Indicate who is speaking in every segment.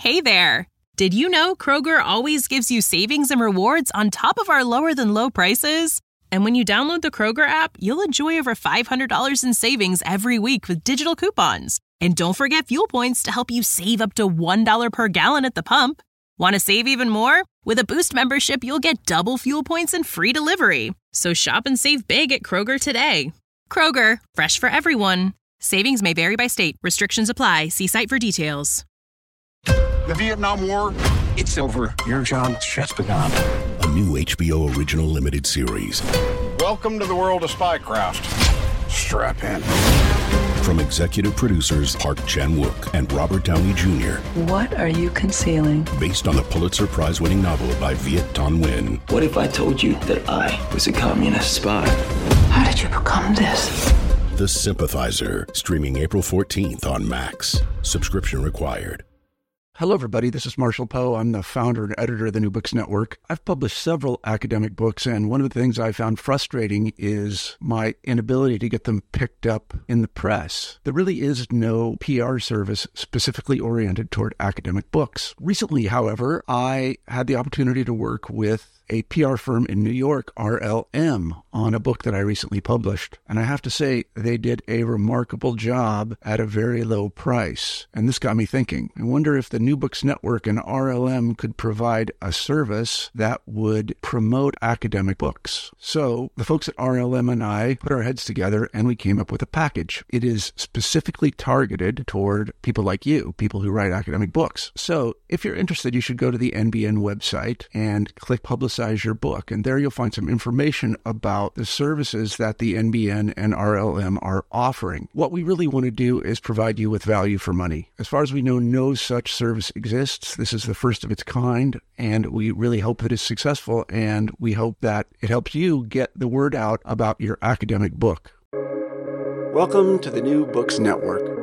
Speaker 1: Hey there! Did you know Kroger always gives you savings and rewards on top of our lower-than-low prices? And when you download the Kroger app, you'll enjoy over $500 in savings every week with digital coupons. And don't forget fuel points to help you save up to $1 per gallon at the pump. Want to save even more? With a Boost membership, you'll get double fuel points and free delivery. So shop and save big at Kroger today. Kroger, fresh for everyone. Savings may vary by state. Restrictions apply. See site for details.
Speaker 2: The Vietnam War, it's over. Your job's just begun.
Speaker 3: A new HBO original limited series.
Speaker 2: Welcome to the world of spycraft. Strap in.
Speaker 3: From executive producers Park Chan-wook and Robert Downey Jr.
Speaker 4: What are you concealing?
Speaker 3: Based on the Pulitzer Prize-winning novel by Viet Thanh Nguyen.
Speaker 5: What if I told you that I was a communist spy?
Speaker 4: How did you become this?
Speaker 3: The Sympathizer, streaming April 14th on Max. Subscription required.
Speaker 6: Hello, everybody. This is Marshall Poe. I'm the founder and editor of the New Books Network. I've published several academic books, and one of the things I found frustrating is my inability to get them picked up in the press. There really is no PR service specifically oriented toward academic books. Recently, however, I had the opportunity to work with a PR firm in New York, RLM, on a book that I recently published. And I have to say, they did a remarkable job at a very low price. And this got me thinking. I wonder if the New Books Network and RLM could provide a service that would promote academic books. So the folks at RLM and I put our heads together and we came up with a package. It is specifically targeted toward people like you, people who write academic books. So if you're interested, you should go to the NBN website and click Publicize Your Book. And there you'll find some information about the services that the NBN and RLM are offering. What we really want to do is provide you with value for money. As far as we know, no such service exists. This is the first of its kind, and we really hope that it's successful, and we hope that it helps you get the word out about your academic book. Welcome to the New Books Network.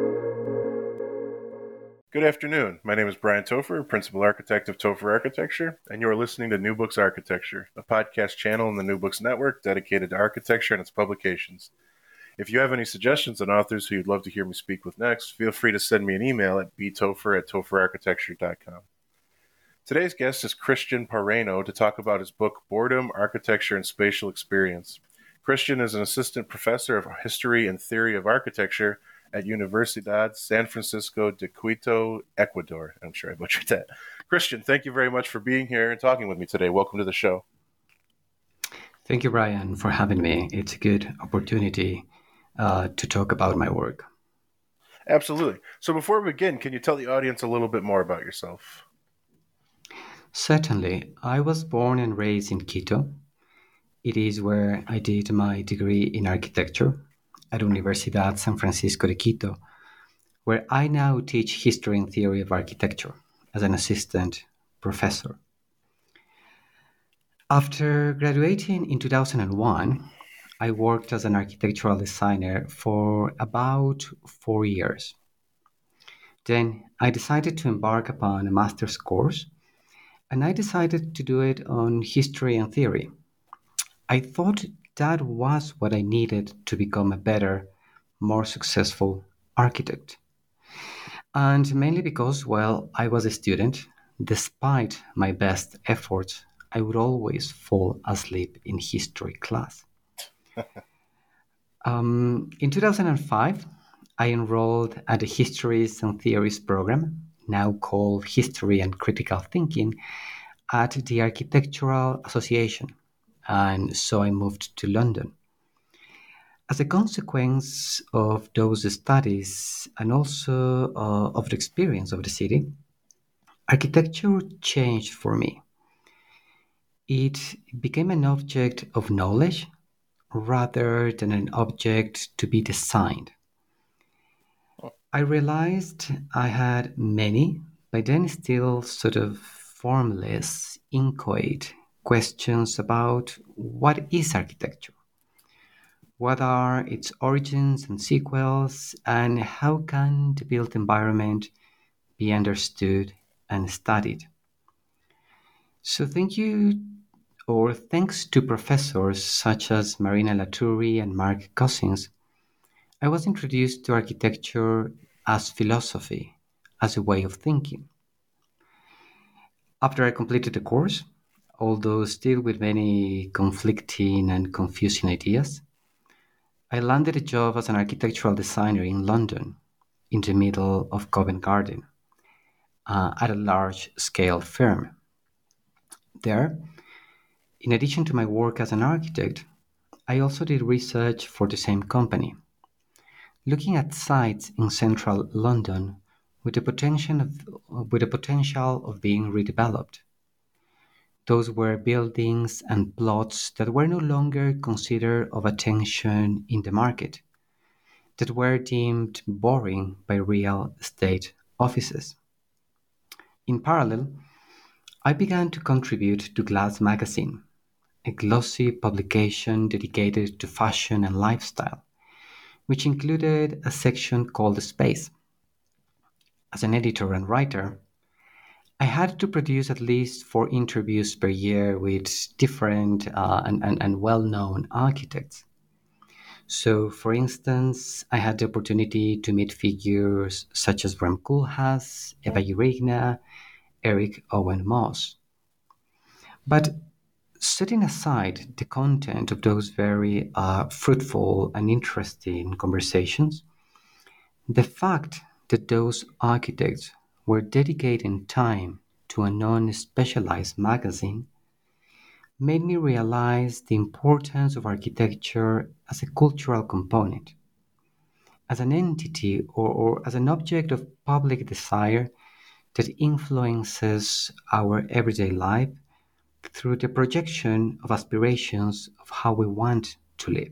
Speaker 7: Good afternoon. My name is Brian Topher, Principal Architect of Topher Architecture, and you are listening to New Books Architecture, a podcast channel in the New Books Network dedicated to architecture and its publications. If you have any suggestions on authors who you'd love to hear me speak with next, feel free to send me an email at btopher@topherarchitecture.com. Today's guest is Christian Parreño to talk about his book, Boredom, Architecture, and Spatial Experience. Christian is an assistant professor of history and theory of architecture at Universidad San Francisco de Quito, Ecuador. I'm sure I butchered that. Christian, thank you very much for being here and talking with me today. Welcome to the show.
Speaker 8: Thank you, Brian, for having me. It's a good opportunity to talk about my work.
Speaker 7: Absolutely. So before we begin, can you tell the audience a little bit more about yourself?
Speaker 8: Certainly. I was born and raised in Quito. It is where I did my degree in architecture at Universidad San Francisco de Quito, where I now teach history and theory of architecture as an assistant professor. After graduating in 2001, I worked as an architectural designer for about 4 years. Then I decided to embark upon a master's course, and I decided to do it on history and theory. I thought that was what I needed to become a better, more successful architect. And mainly because, well, I was a student. Despite my best efforts, I would always fall asleep in history class. In 2005, I enrolled at the Histories and Theories program, now called History and Critical Thinking, at the Architectural Association. And so I moved to London. As a consequence of those studies and also of the experience of the city, architecture changed for me. It became an object of knowledge rather than an object to be designed. I realized I had many, but then still sort of formless, inchoate questions about what is architecture, what are its origins and sequels, and how can the built environment be understood and studied. So thanks to professors such as Marina Latourie and Mark Cousins, I was introduced to architecture as philosophy, as a way of thinking. After I completed the course, although still with many conflicting and confusing ideas, I landed a job as an architectural designer in London, in the middle of Covent Garden, at a large-scale firm. There, in addition to my work as an architect, I also did research for the same company, looking at sites in central London with the potential of being redeveloped. Those were buildings and plots that were no longer considered of attention in the market, that were deemed boring by real estate offices. In parallel, I began to contribute to Glass Magazine, a glossy publication dedicated to fashion and lifestyle, which included a section called Space. As an editor and writer, I had to produce at least 4 interviews per year with different and well-known architects. So, for instance, I had the opportunity to meet figures such as Rem Koolhaas, Eva Urigna, Eric Owen Moss. But setting aside the content of those very fruitful and interesting conversations, the fact that those architects were dedicating time to a non-specialized magazine made me realize the importance of architecture as a cultural component, as an entity or as an object of public desire that influences our everyday life through the projection of aspirations of how we want to live.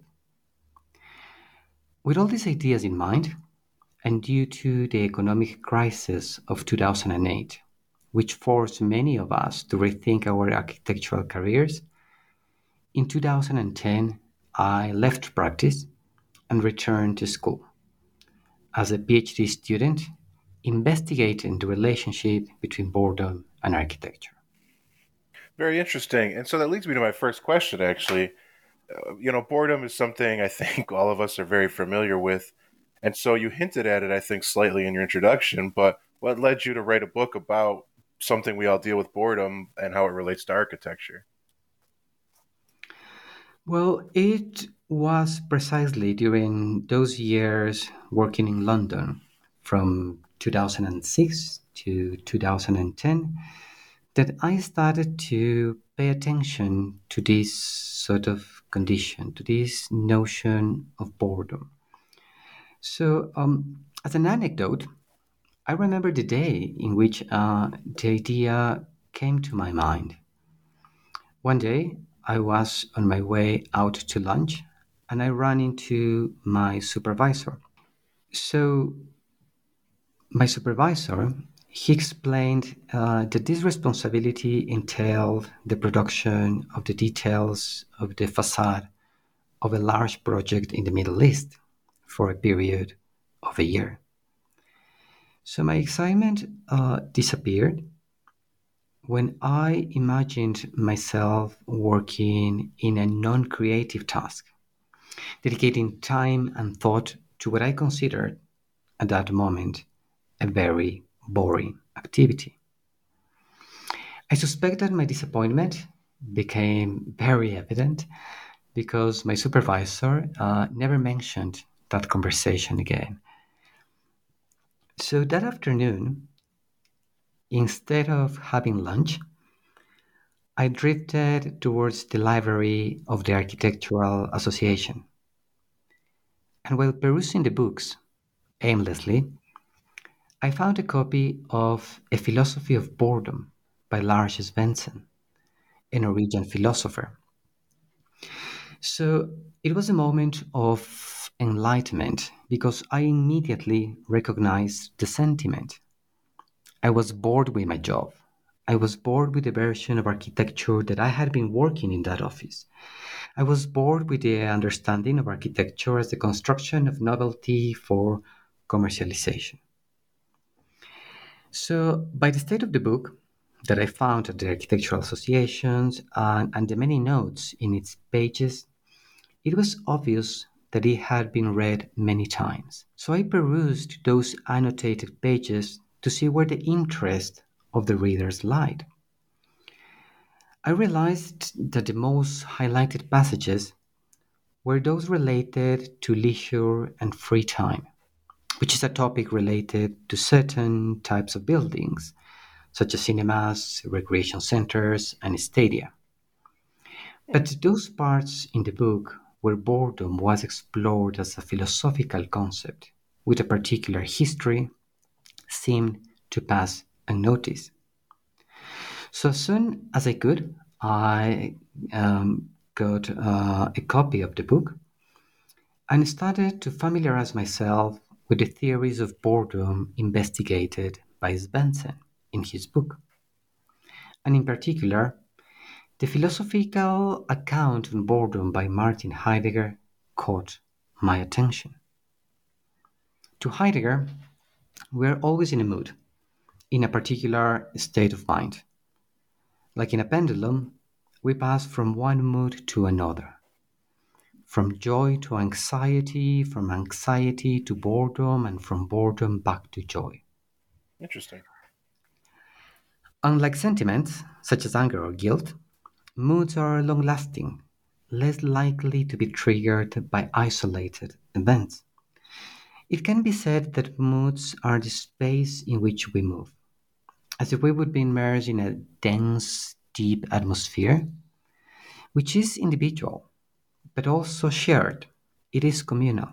Speaker 8: With all these ideas in mind, and due to the economic crisis of 2008, which forced many of us to rethink our architectural careers, in 2010 I left practice and returned to school as a PhD student investigating the relationship between boredom and architecture.
Speaker 7: Very interesting. And so that leads me to my first question, actually. Boredom is something I think all of us are very familiar with. And so you hinted at it, I think, slightly in your introduction, but what led you to write a book about something we all deal with, boredom, and how it relates to architecture?
Speaker 8: Well, it was precisely during those years working in London from 2006 to 2010 that I started to pay attention to this sort of condition, to this notion of boredom. So, as an anecdote, I remember the day in which the idea came to my mind. One day, I was on my way out to lunch and I ran into my supervisor. So, my supervisor, he explained that this responsibility entailed the production of the details of the facade of a large project in the Middle East for a period of a year. So my excitement disappeared when I imagined myself working in a non-creative task, dedicating time and thought to what I considered at that moment a very boring activity. I suspect that my disappointment became very evident because my supervisor never mentioned that conversation again. So that afternoon, instead of having lunch, I drifted towards the library of the Architectural Association. And while perusing the books aimlessly, I found a copy of A Philosophy of Boredom by Lars Svensson, a Norwegian philosopher. So it was a moment of enlightenment because I immediately recognized the sentiment. I was bored with my job. I was bored with the version of architecture that I had been working in that office. I was bored with the understanding of architecture as the construction of novelty for commercialization. So, by the state of the book that I found at the Architectural Associations and the many notes in its pages, it was obvious that it had been read many times. So I perused those annotated pages to see where the interest of the readers lied. I realized that the most highlighted passages were those related to leisure and free time, which is a topic related to certain types of buildings, such as cinemas, recreation centers, and stadia. But those parts in the book where boredom was explored as a philosophical concept with a particular history seemed to pass unnoticed. So as soon as I could, I got a copy of the book and started to familiarize myself with the theories of boredom investigated by Svensson in his book, and in particular, the philosophical account on boredom by Martin Heidegger caught my attention. To Heidegger, we are always in a mood, in a particular state of mind. Like in a pendulum, we pass from one mood to another, from joy to anxiety, from anxiety to boredom, and from boredom back to joy.
Speaker 7: Interesting.
Speaker 8: Unlike sentiments, such as anger or guilt, moods are long lasting, less likely to be triggered by isolated events. It can be said that moods are the space in which we move, as if we would be immersed in a dense, deep atmosphere, which is individual, but also shared. It is communal.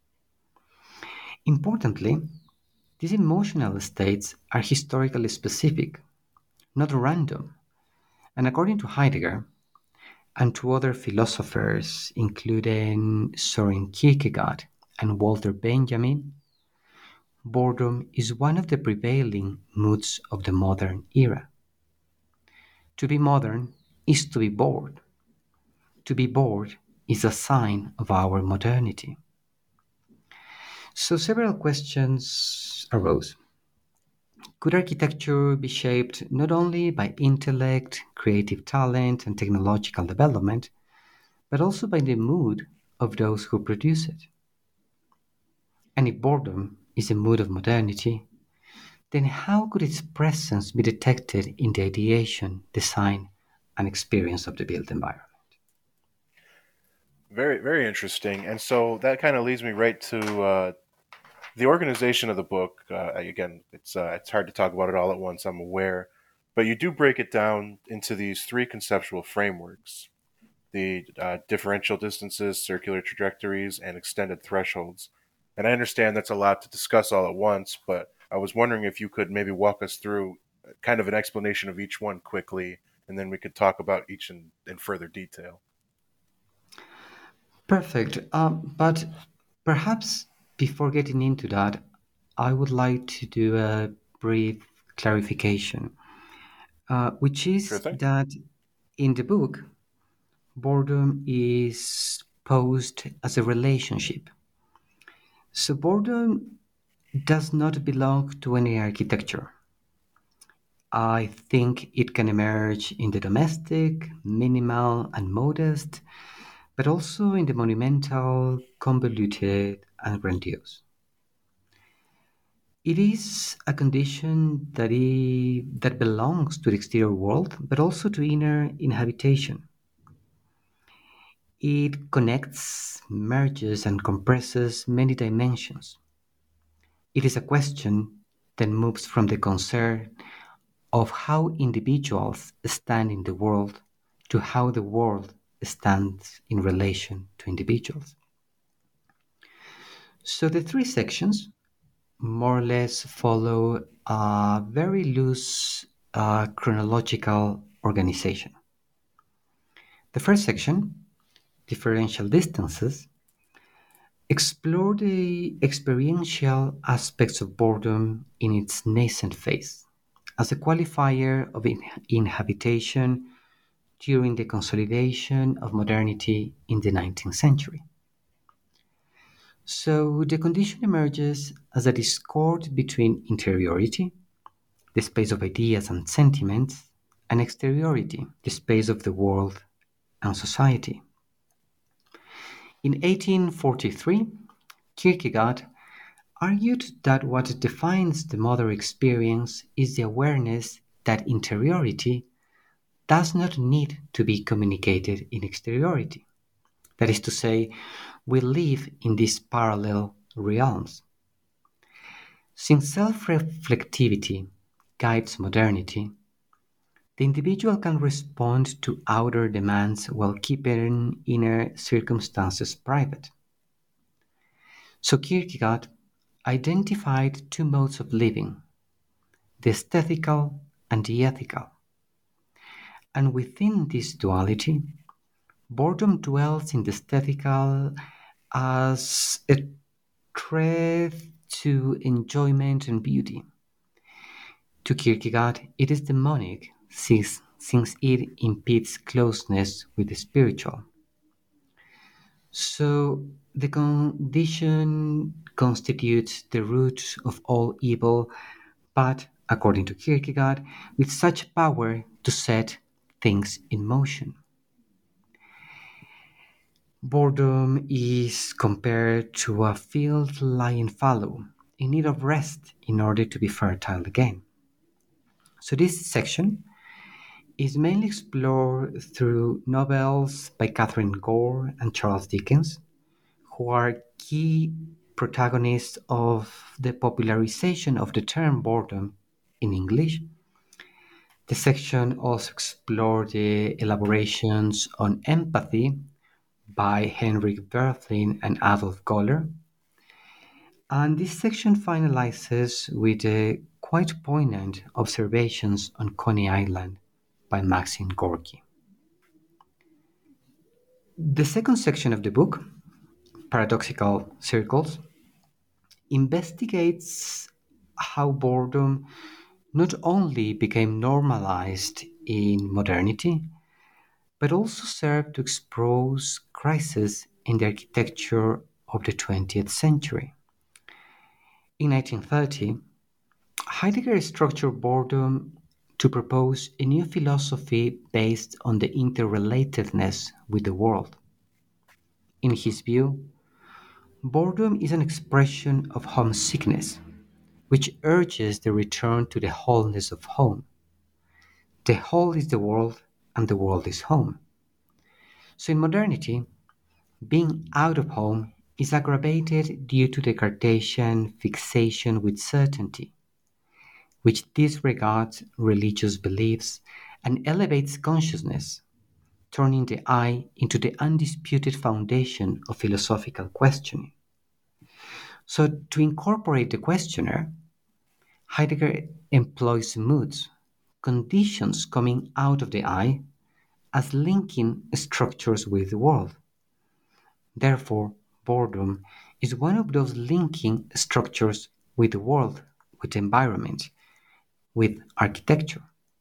Speaker 8: Importantly, these emotional states are historically specific, not random, and according to Heidegger and to other philosophers, including Soren Kierkegaard and Walter Benjamin, boredom is one of the prevailing moods of the modern era. To be modern is to be bored. To be bored is a sign of our modernity. So several questions arose. Could architecture be shaped not only by intellect, creative talent, and technological development, but also by the mood of those who produce it? And if boredom is a mood of modernity, then how could its presence be detected in the ideation, design, and experience of the built environment?
Speaker 7: Very, very interesting. And so that kind of leads me right to the organization of the book. Again, it's hard to talk about it all at once, I'm aware, but you do break it down into these three conceptual frameworks: the differential distances, circular trajectories, and extended thresholds. And I understand that's a lot to discuss all at once, but I was wondering if you could maybe walk us through kind of an explanation of each one quickly, and then we could talk about each in further detail.
Speaker 8: Perfect. But perhaps before getting into that, I would like to do a brief clarification, which is
Speaker 7: Sure thing.
Speaker 8: that in the book, boredom is posed as a relationship. So boredom does not belong to any architecture. I think it can emerge in the domestic, minimal, and modest, but also in the monumental, convoluted, and grandiose. It is a condition that belongs to the exterior world, but also to inner inhabitation. It connects, merges, and compresses many dimensions. It is a question that moves from the concern of how individuals stand in the world to how the world stands in relation to individuals. So the three sections more or less follow a very loose chronological organization. The first section, differential distances, explore the experiential aspects of boredom in its nascent phase as a qualifier of inhabitation during the consolidation of modernity in the 19th century. So the condition emerges as a discord between interiority, the space of ideas and sentiments, and exteriority, the space of the world and society. In 1843, Kierkegaard argued that what defines the modern experience is the awareness that interiority does not need to be communicated in exteriority. That is to say, we live in these parallel realms. Since self-reflectivity guides modernity, the individual can respond to outer demands while keeping inner circumstances private. So Kierkegaard identified two modes of living, the aesthetical and the ethical. And within this duality, boredom dwells in the aesthetical as a threat to enjoyment and beauty. To Kierkegaard, it is demonic since it impedes closeness with the spiritual. So the condition constitutes the root of all evil, but, according to Kierkegaard, with such power to set things in motion. Boredom is compared to a field lying fallow, in need of rest in order to be fertile again. So this section is mainly explored through novels by Catherine Gore and Charles Dickens, who are key protagonists of the popularization of the term boredom in English. The section also explored the elaborations on empathy by Henrik Berthling and Adolf Goller. And this section finalizes with the quite poignant observations on Coney Island by Maxim Gorky. The second section of the book, Paradoxical Circles, investigates how boredom not only became normalized in modernity, but also served to expose crises in the architecture of the 20th century. In 1930, Heidegger structured boredom to propose a new philosophy based on the interrelatedness with the world. In his view, boredom is an expression of homesickness, which urges the return to the wholeness of home. The whole is the world, and the world is home. So in modernity, being out of home is aggravated due to the Cartesian fixation with certainty, which disregards religious beliefs and elevates consciousness, turning the I into the undisputed foundation of philosophical questioning. So to incorporate the questioner, Heidegger employs moods, conditions coming out of the I, as linking structures with the world. Therefore, boredom is one of those linking structures with the world, with the environment, with architecture.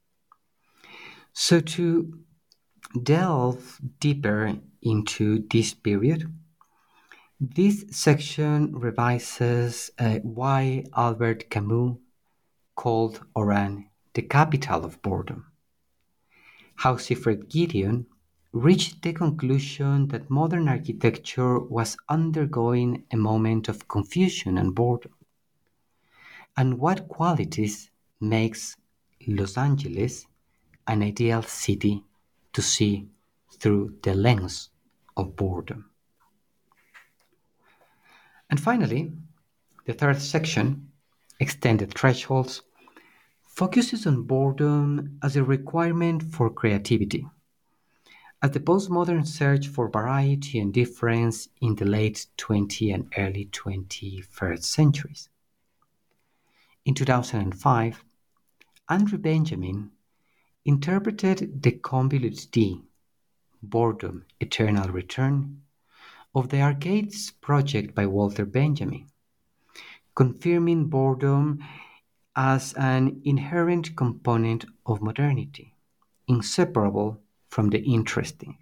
Speaker 8: So to delve deeper into this period, this section revises why Albert Camus called Oran the capital of boredom, how Siegfried Giedion reached the conclusion that modern architecture was undergoing a moment of confusion and boredom, and what qualities makes Los Angeles an ideal city to see through the lens of boredom. And finally, the third section, Extended Thresholds, focuses on boredom as a requirement for creativity, as the postmodern search for variety and difference in the late 20th and early 21st centuries. In 2005, Andrew Benjamin interpreted the convolute D, Boredom, Eternal Return, of the Arcades project by Walter Benjamin, confirming boredom as an inherent component of modernity, inseparable from the interesting.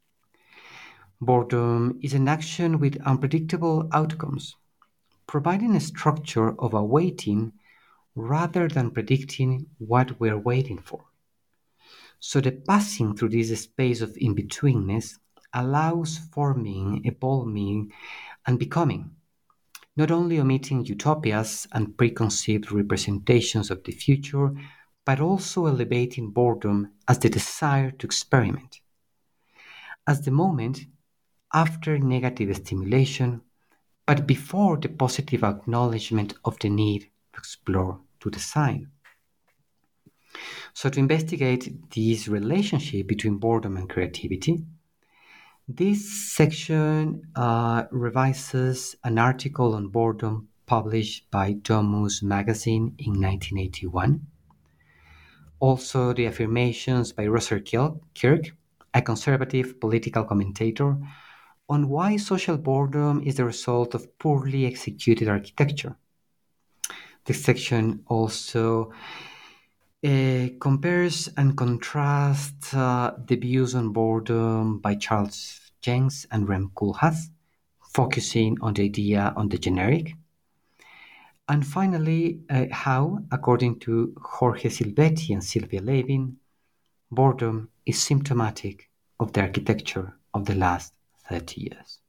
Speaker 8: Boredom is an action with unpredictable outcomes, providing a structure of awaiting rather than predicting what we're waiting for. So the passing through this space of in-betweenness allows forming, evolving, and becoming, not only omitting utopias and preconceived representations of the future, but also elevating boredom as the desire to experiment, as the moment after negative stimulation, but before the positive acknowledgement of the need to explore, to design. So, to investigate this relationship between boredom and creativity, this section revises an article on boredom published by Domus magazine in 1981. Also, the affirmations by Russell Kirk, a conservative political commentator, on why social boredom is the result of poorly executed architecture. This section also compares and contrasts the views on boredom by Charles Jenks and Rem Koolhaas, focusing on the idea on the generic. And finally, how, according to Jorge Silvetti and Sylvia Levin, boredom is symptomatic of the architecture of the last 30 years.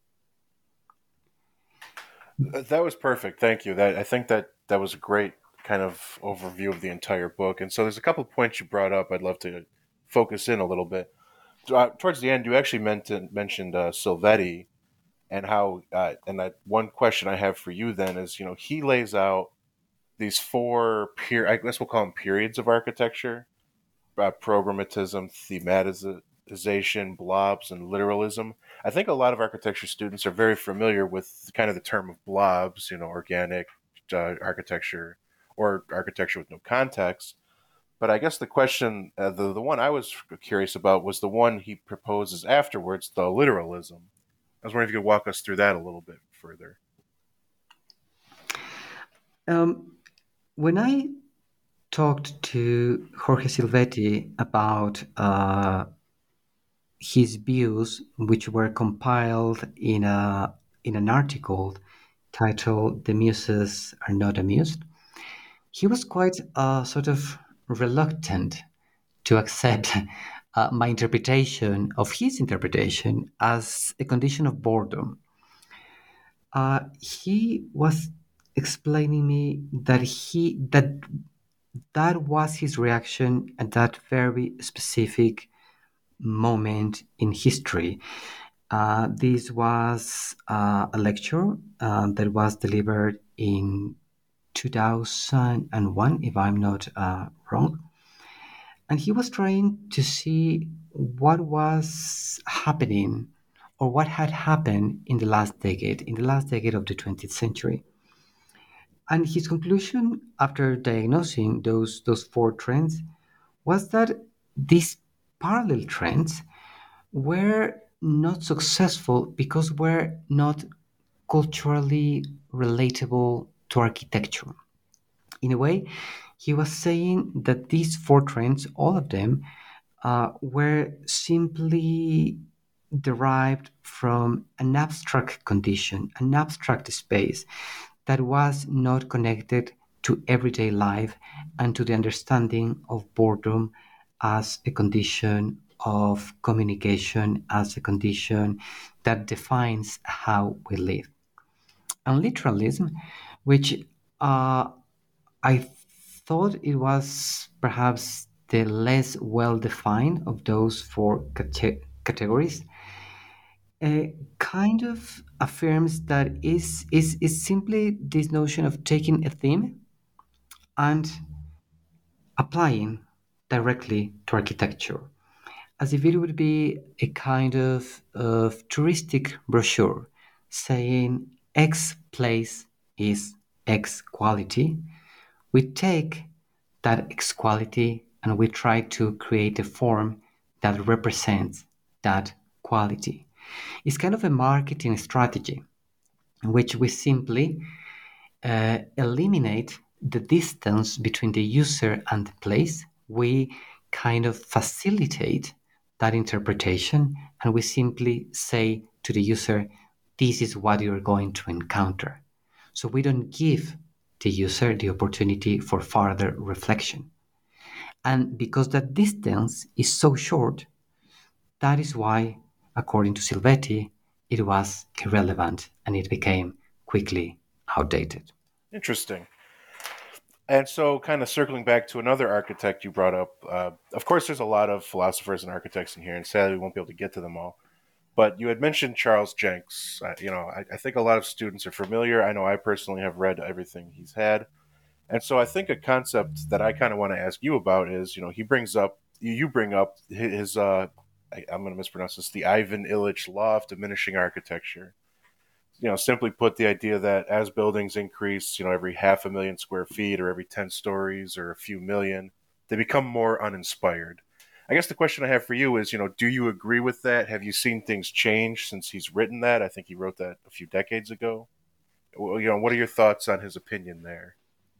Speaker 7: That was perfect. Thank you. I think that was a great kind of overview of the entire book. And so there's a couple of points you brought up I'd love to focus in a little bit. Towards the end, you actually mentioned Silvetti and how, and that one question I have for you then is, he lays out these four, I guess we'll call them periods of architecture, programmatism, thematization, blobs, and literalism. I think a lot of architecture students are very familiar with kind of the term of blobs, organic architecture or architecture with no context. But I guess the question, the one I was curious about was the one he proposes afterwards, the literalism. I was wondering if you could walk us through that a little bit further.
Speaker 8: When I talked to Jorge Silvetti about his views, which were compiled in an article titled "The Muses Are Not Amused," he was quite sort of reluctant to accept my interpretation of his interpretation as a condition of boredom. He was explaining me that was his reaction at that very specific moment in history. This was a lecture that was delivered in 2001, if I'm not wrong. And he was trying to see what was happening or what had happened in the last decade of the 20th century. And his conclusion after diagnosing those four trends was that these parallel trends were not successful because were not culturally relatable to architecture. In a way, he was saying that these four trends, all of them, were simply derived from an abstract condition, an abstract space that was not connected to everyday life and to the understanding of boredom as a condition of communication, as a condition that defines how we live. And literalism, which I thought it was perhaps the less well-defined of those four categories, kind of affirms that is simply this notion of taking a theme and applying directly to architecture, as if it would be a kind of touristic brochure saying X place is X quality. We take that X quality and we try to create a form that represents that quality. It's kind of a marketing strategy in which we simply eliminate the distance between the user and the place. We kind of facilitate that interpretation and we simply say to the user, this is what you're going to encounter. So we don't give the user the opportunity for further reflection. And because that distance is so short, that is why, according to Silvetti, it was irrelevant and it became quickly outdated.
Speaker 7: Interesting. And so, kind of circling back to another architect you brought up, of course, there's a lot of philosophers and architects in here, and sadly, we won't be able to get to them all. But you had mentioned Charles Jenks. I think a lot of students are familiar. I know I personally have read everything he's had. And so I think a concept that I kind of want to ask you about is, he brings up, you bring up his, I'm going to mispronounce this, the Ivan Illich law of diminishing architecture. Simply put, the idea that as buildings increase, every 500,000 square feet or every 10 stories or a few million, they become more uninspired. I guess the question I have for you is, do you agree with that? Have you seen things change since he's written that? I think he wrote that a few decades ago. Well, what are your thoughts on his opinion there?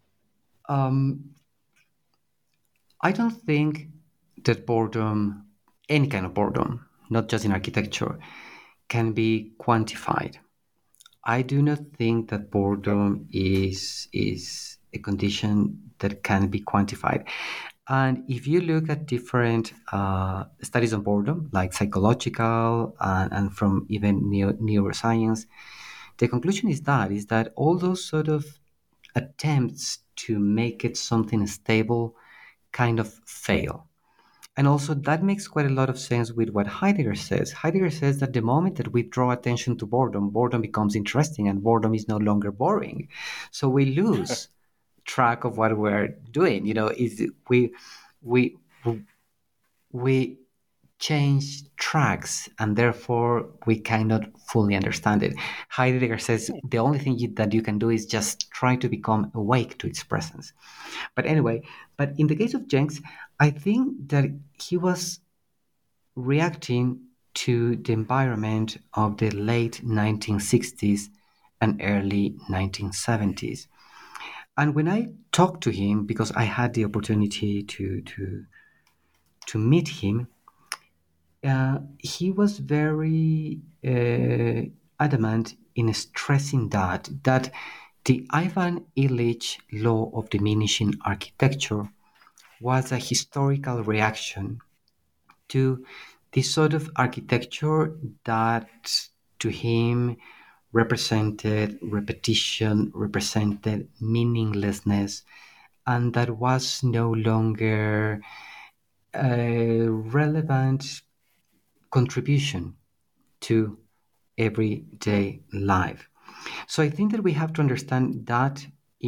Speaker 8: I don't think that boredom, any kind of boredom, not just in architecture, can be quantified. I do not think that boredom is a condition that can be quantified. And if you look at different studies on boredom, like psychological and from even neuroscience, the conclusion is that all those sort of attempts to make it something stable kind of fail. And also that makes quite a lot of sense with what Heidegger says. Heidegger says that the moment that we draw attention to boredom becomes interesting and boredom is no longer boring. So we lose track of what we're doing. We change tracks and therefore we cannot fully understand it. Heidegger says the only thing that you can do is just try to become awake to its presence. But in the case of Jenks, I think that he was reacting to the environment of the late 1960s and early 1970s. And when I talked to him, because I had the opportunity to meet him, he was very adamant in stressing that the Ivan Illich law of diminishing architecture was a historical reaction to the sort of architecture that to him represented repetition, represented meaninglessness, and that was no longer a relevant contribution to everyday life. So I think that we have to understand that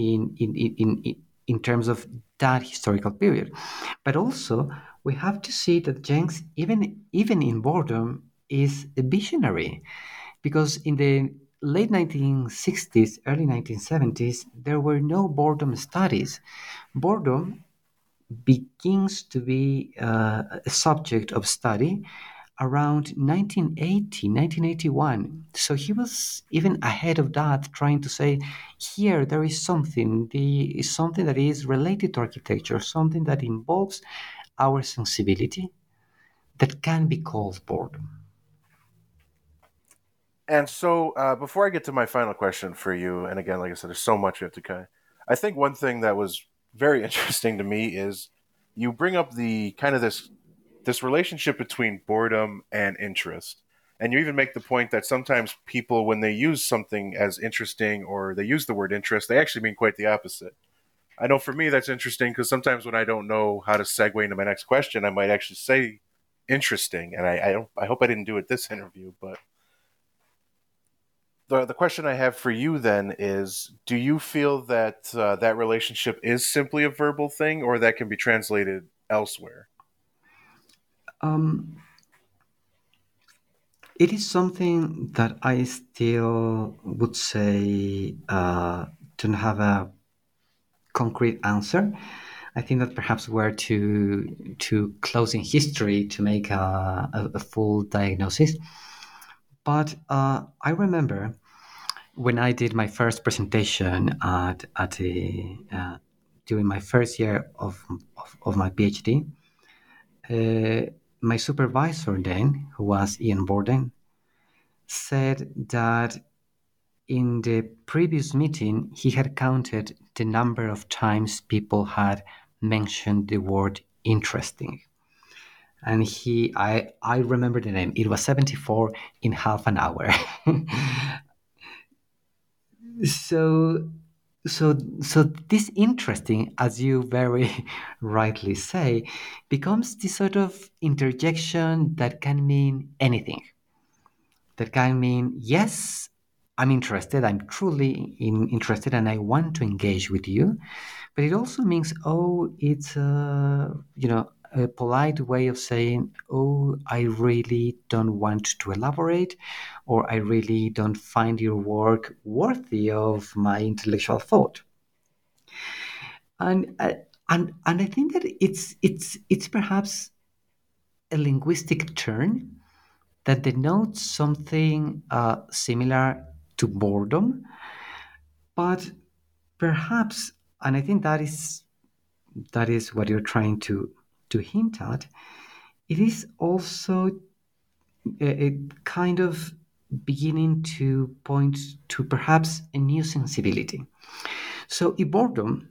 Speaker 8: in terms of that historical period. But also we have to see that Jenks, even in boredom, is a visionary, because in the late 1960s, early 1970s, there were no boredom studies. Boredom begins to be a subject of study around 1980, 1981. So he was even ahead of that, trying to say, here there is something that is related to architecture, something that involves our sensibility that can be called boredom.
Speaker 7: And so before I get to my final question for you, and again, like I said, there's so much we have to kind of, I think one thing that was very interesting to me is you bring up the kind of this relationship between boredom and interest. And you even make the point that sometimes people, when they use something as interesting or they use the word interest, they actually mean quite the opposite. I know for me that's interesting because sometimes when I don't know how to segue into my next question, I might actually say interesting. And I hope I didn't do it this interview, but the question I have for you then is, do you feel that that relationship is simply a verbal thing or that can be translated elsewhere?
Speaker 8: It is something that I still would say don't have a concrete answer. I think that perhaps we're too close in history to make a full diagnosis. But I remember when I did my first presentation during my first year of my PhD, my supervisor then, who was Ian Borden, said that in the previous meeting, he had counted the number of times people had mentioned the word interesting. And I remember the name. It was 74 in half an hour. So so this interesting, as you very rightly say, becomes this sort of interjection that can mean anything. That can mean, yes, I'm interested, I'm truly interested, and I want to engage with you. But it also means, oh, it's a polite way of saying, oh, I really don't want to elaborate, or I really don't find your work worthy of my intellectual thought. And I think that it's perhaps a linguistic turn that denotes something similar to boredom, but perhaps, and I think that is what you're trying to hint at. It is also a kind of beginning to point to perhaps a new sensibility. So, if boredom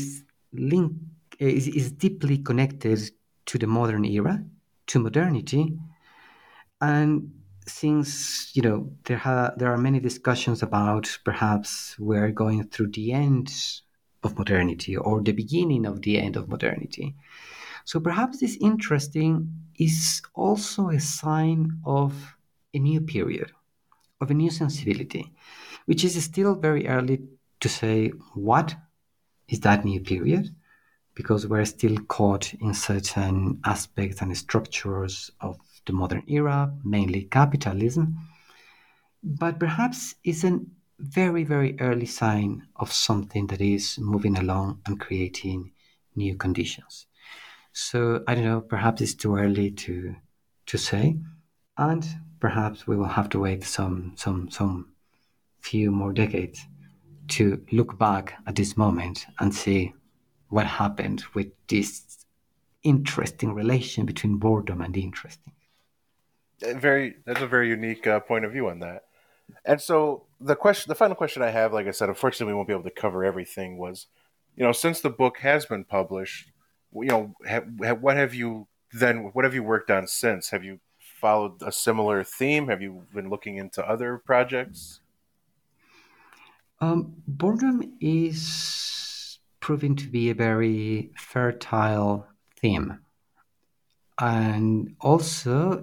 Speaker 8: is deeply connected to the modern era, to modernity, and since there are many discussions about perhaps we're going through the end of modernity or the beginning of the end of modernity. So perhaps this interesting is also a sign of a new period, of a new sensibility, which is still very early to say what is that new period, because we're still caught in certain aspects and structures of the modern era, mainly capitalism. But perhaps it's a very, very early sign of something that is moving along and creating new conditions. So I don't know, perhaps it's too early to say, and perhaps we will have to wait some few more decades to look back at this moment and see what happened with this interesting relation between boredom and the interesting.
Speaker 7: That's a very unique point of view on that. And so the final question I have, like I said, unfortunately we won't be able to cover everything. Was, since the book has been published, what have you worked on since? Have you followed a similar theme? Have you been looking into other projects?
Speaker 8: Boredom is proving to be a very fertile theme. And also,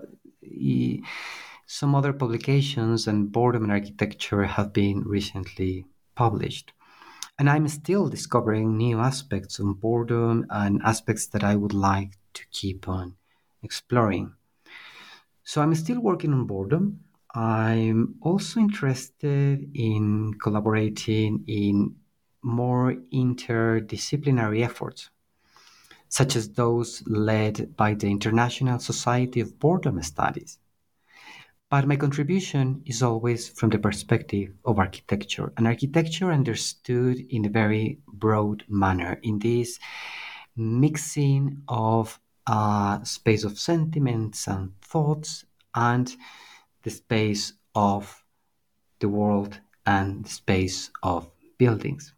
Speaker 8: some other publications on boredom and architecture have been recently published. And I'm still discovering new aspects on boredom and aspects that I would like to keep on exploring. So I'm still working on boredom. I'm also interested in collaborating in more interdisciplinary efforts, such as those led by the International Society of Boredom Studies. But my contribution is always from the perspective of architecture, and architecture understood in a very broad manner, in this mixing of space of sentiments and thoughts and the space of the world and the space of buildings.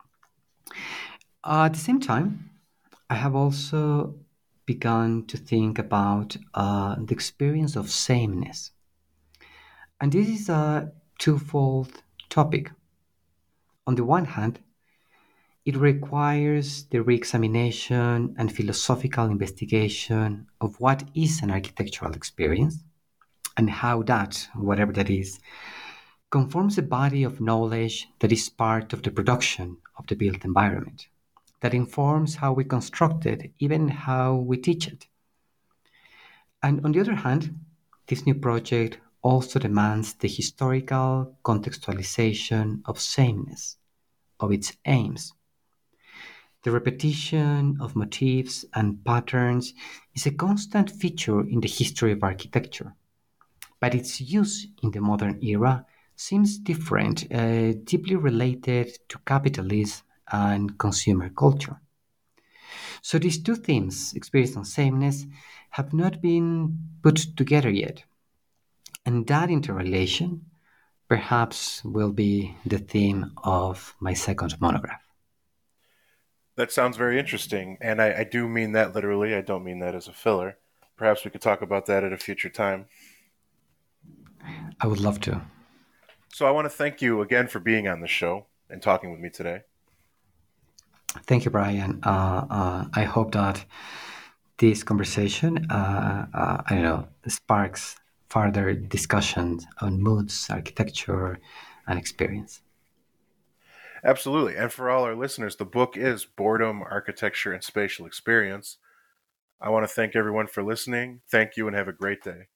Speaker 8: At the same time, I have also begun to think about the experience of sameness. And this is a twofold topic. On the one hand, it requires the re-examination and philosophical investigation of what is an architectural experience and how that, whatever that is, conforms a body of knowledge that is part of the production of the built environment, that informs how we construct it, even how we teach it. And on the other hand, this new project also demands the historical contextualization of sameness, of its aims. The repetition of motifs and patterns is a constant feature in the history of architecture, but its use in the modern era seems different, deeply related to capitalism and consumer culture. So these two themes, experience and sameness, have not been put together yet. And that interrelation perhaps will be the theme of my second monograph.
Speaker 7: That sounds very interesting, and I do mean that literally. I don't mean that as a filler. Perhaps we could talk about that at a future time.
Speaker 8: I would love to.
Speaker 7: So I want to thank you again for being on the show. and talking with me today.
Speaker 8: Thank you, Brian. I hope that this conversation, sparks further discussions on moods, architecture, and experience.
Speaker 7: Absolutely. And for all our listeners, the book is Boredom, Architecture, and Spatial Experience. I want to thank everyone for listening. Thank you and have a great day.